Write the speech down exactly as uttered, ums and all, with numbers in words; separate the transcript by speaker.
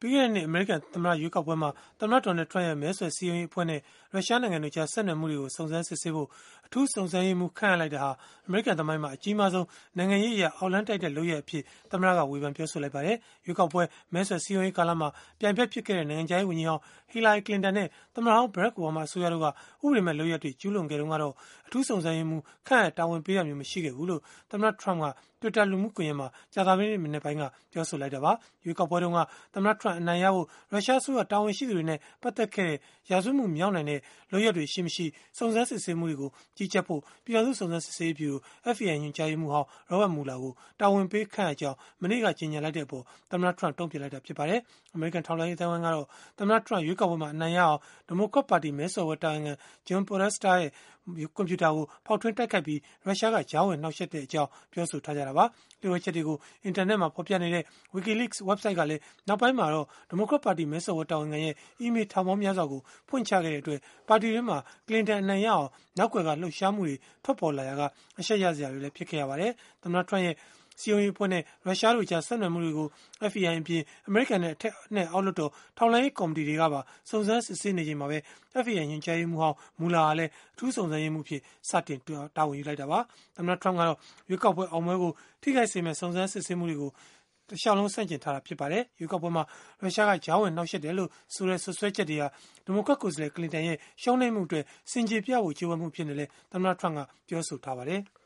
Speaker 1: ပြီးခဲ့တဲ့နှစ်အမေရိကန်သမ္မတရွေးကောက်ပွဲမှာသမ္မတဒေါ်နယ်ထရန့်ရဲ့မဲဆွယ်စည်းရုံးရေးအဖွဲ့နဲ့ရုရှားနိုင်ငံတို့ကြားဆက်နွယ်မှုတွေကိုစုံစမ်းစစ်ဆေးဖို့အထူးစုံစမ်းရေးမှူးခန့်အပ်လိုက်တာဟာအမေရိကန်သမိုင်းမှာအကြီးမားဆုံးနိုင်ငံရေးအရာအောက်လန်းတိုက်တဲ့လုပ်ရအဖြစ်သမ္မတကဝေဖန်ပြောဆိုလိုက်ပါတယ်။ရွေးကောက်ပွဲမဲဆွယ်စည်းရုံးရေးကာလမှာပြိုင်ဖက်ဖြစ်ခဲ့တဲ့နိုင်ငံခြားရေးဝန်ကြီးဟောင်းဟီလာရီကလင်တန်နဲ့သမ္မတဟောင်းဘရက်အိုဘားမားအစိုးရတို့ကဥပဒေမဲ့လုပ်ရတွေကျူးလွန်ခဲ့တုန်းကတော့အထူးစုံစမ်းရေးမှူးခန့်အပ်တာဝန်ပေးတာမျိုးမရှိခဲ့ဘူးလို့သမ္မတထရန့်က Twitter လူမှုကွန်ရက်မှာကြာသပတေးနေ့မနက်ပိုင်းကပြောဆိုလိုက်တာပါ။ရွေးကောက်ပွဲတုန်းကသမ္မတထရန့်အနိုင်ရဖို့ရုရှားအစိုးရတာဝန်ရှိသူတွေနဲ့ပတ်သက်ခဲ့တဲ့ရာဇဝတ်မှုမြောက်နိုင်တဲ့လုပ်ရက်တွေရှိမရှိစုံစမ်းစစ်ဆေးမှုတွေကိုကြီးကြပ်ဖို့ပြည်ထောင်စုစုံစမ်းစစ်ဆေးရေးဗျူရို F B I ညွှန်ကြားရေးမှူးဟောင်း Robert Mueller ကိုတာဝန်ပေးခန့်အပ်ကြောင်းမနေ့ကကြေညာလိုက်တဲ့အပေါ်သမ္မတထရန့်တုံ့ပြန်လိုက်တာဖြစ်ပါတယ်။အမေရိကန်ထောက်လှမ်းရေးအသံဝန်ကတော့သမ္မတထရန့်ရွေးကောက်ပွဲမှာအနိုင်ရအောင်ဒီမိုကရက်ပါတီမဲဆော်ဝဲတာဝန်ခံ John Podesta ရဲ့ကွန်ပျူတာကိုဖောက်ထွင်းတိုက်ခိုက်ပြီးရုရှားကကြားဝင်နှောက်ယှက်တဲ့အကြောင်းပြောဆိုထားကြတာပါ။လျှို့ဝှက်ချက်တွေကိုအင်တာနက်မှာဖော်ပြနေတဲ့ WikiLeaks website ကလည်းနောက်ပိုင်းမှာတော့ဒီမိုကရက်ပါတီမဲဆော်ဝဲတာဝန်ခံရဲ့အီးမေးလ်ထောင်ပေါင်းများစွာကိုဖွင့်ချခဲ့တဲ့အတွက်ပါတီတွင်းမှာကလင်တန်အနိုင်ရအောင်နောက်ကွယ်ကလှုပ်ရှားမှုတွေထွက်ပေါ်လာရာကအရှက်ရစရာတွေလည်းဖြစ်ခဲ့ရပါတယ်။သမ္မတထရန့်ရဲ့စီယုံရေးအဖွဲ့နဲ့ရုရှားတို့ကြားဆက်နွယ်မှုတွေကို F B I အပြင်အမေရိကန်နဲ့အထက်နဲ့အောက်လွှတ်တော်ထောက်လှမ်းရေးကော်မတီတွေကပါစုံစမ်းစစ်ဆေးနေချိန်မှာပဲ F B I ညွှန်ကြားရေးမှူးဟောင်းမူလာကလည်းအထူးစုံစမ်းရေးမှူးဖြစ်စတင်တာဝန်ယူလိုက်တာပါ။သမ္မတထရန့်ကတော့ရွေးကောက်ပွဲအောင်ပွဲကိုထိခိုက်စေမဲ့စုံစမ်းစစ်ဆေးမှုတွေကိုတခြားလုံးဆန့်ကျင်ထားတာဖြစ်ပါတယ်။ရွေးကောက်ပွဲမှာရုရှားကကြားဝင်နှောက်ယှက်တယ်လို့ဆိုတဲ့ဆွဆွဲချက်တွေဟာဒီမိုကရက်ကိုယ်စားလှယ်ကလင်တန်ရဲ့ရှုံးနိမ့်မှုအတွက်စင်ကြေပြဖို့ကြိုးပမ်းမှုဖြစ်နေလဲသမ္မတထရန့်ကပြောဆိုထားပါတယ်။